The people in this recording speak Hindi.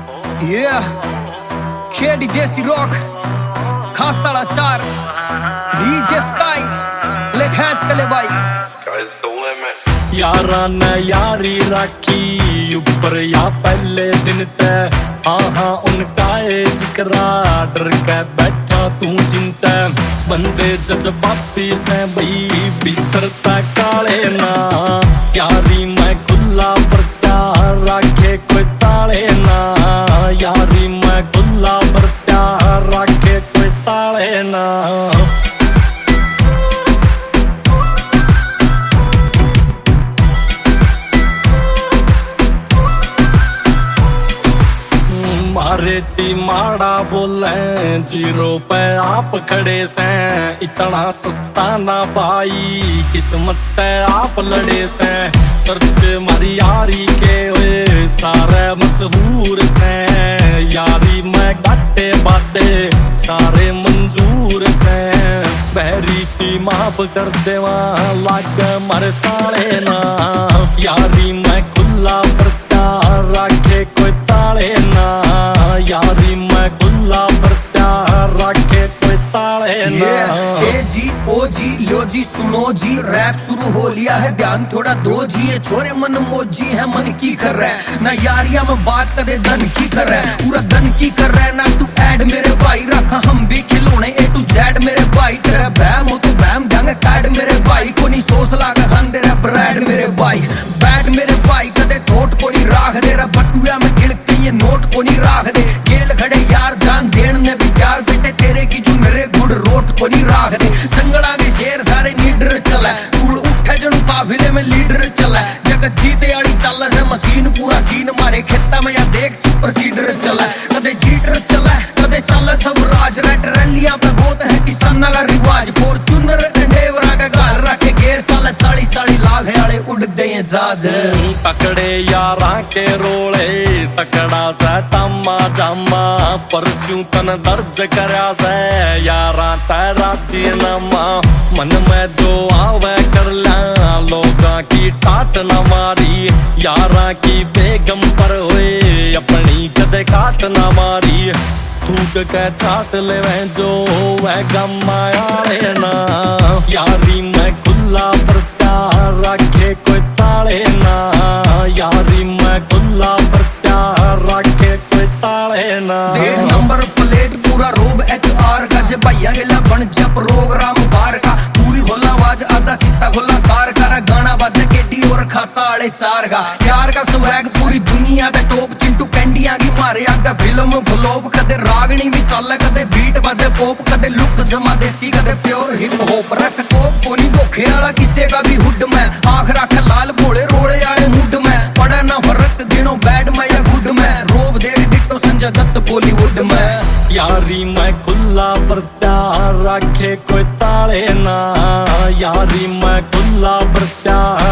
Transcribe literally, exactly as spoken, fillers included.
Yeah, Kedi Desi Rock, Khasala Char, D J Sky, ले खैच के ले भाई। Sky's the limit. यारा ने यारी राखी ऊपर या पहले दिन तय, हाँ हाँ उनका ए जिक्रा डर के बैठा तू चिंता। बंदे जज्बाती से बई भीतर तक काले ना, यारी मैं खुला बरता राखे कोई ताले ना, यारी मैं खुला बरता राखे कोई ताले ना। मारे ती माड़ा बोले जीरो पे आप खड़े से, इतना सस्ता ना भाई किस्मत है आप लड़े से। सर्च मारी यारी के वे सारे मशहूर से, यारी मैं गाटे बाटे सारे मंजूर से। बहरी की माफ कर देवा लाग मर साले ना, यारी मैं खुला बरता राखे कोई ताले ना, यारी मैं खुला बरता राखे कोई ताले ना। ए जी ओ जी लो जी सुनो जी, रैप शुरू हो लिया है ध्यान थोड़ा दो जी। ये छोरे मन मोजी है मन की कर रहा है ना, यारिया में बात करे धन की कर रहा है, पूरा धन की कर रहा है ना। तू ऐड मेरे भाई रखा हम भी खिलौने ए टू जेड मेरे भाई, तेरा बहम हो तो बहम जंग कैड मेरे भाई को नहीं सोच लागा खान दे रहा ब्रांड मेरे भाई। बैड मेरे भाई कदे थोट को नहीं राख दे रहा, बटुआ में गिन के ये नोट को नहीं राख दे। गेल खड़े यार जान देन ने भी चार बेटे तेरे की जो मेरे गुड़ रोट को नहीं राख दे। जंगला के शेर सारे लीडर चला, तूड़ उठे जन काफिले में लीडर चला। जगत जीते वाली चल से मशीन पूरा सीन मारे खेता में या देख सुपर सीडर चला। कदे जीटर चला कदे चल सब राज, रेट रैलियां पे गोत है किसाना का रिवाज। फॉर्च्यूनर डेवरा का गाल रखे गेर चल चाली चाली लाख वाले उड़ते हैं जहाज। तकड़े यारा के रोले तकड़ा सा तम्मा जम्मा, परस्यू तन दर्ज करया से यारा तेरा जीनमा। मन में जो आवे कर ला लोगा की टाट न मारी, यारा की बेगम पर हुए अपनी कदे काट न मारी। थूक के चाट ले जो वह गम आया ना, यारी मैं खुला बरता राखे कोई ताले ना, यारी मैं खुला बरता राखे कोई ताले ना। डेढ़ नंबर प्लेट पूरा रोब एच आर का, जे भैया गेला बन जा प्रोग्राम बार का। पूरी होला आवाज आधा शीशा खोला कार का, गाना बाजे केटी और खासा वाले चार का। यार का स्वैग पूरी दुनिया का टॉप, चिंटू कैंडिया की मारे आगा फिल्म फ्लॉप। कदे रागनी भी चल कदे बीट बाजे पॉप, कदे लुक जमा देसी कदे प्योर हिप हॉप। रसकोप कोनी धोखे वाला किसे का भी हुड में, आख रख लाल भोले रोड़े वाले मुड में। पड़ा ना फर्क दिनों बैड में या गुड में, रोब दे डिट्टो संजय दत्त बॉलीवुड में। यारी मैं खुला बरता राखे कोई ताले ना, यारी मैं खुला बरता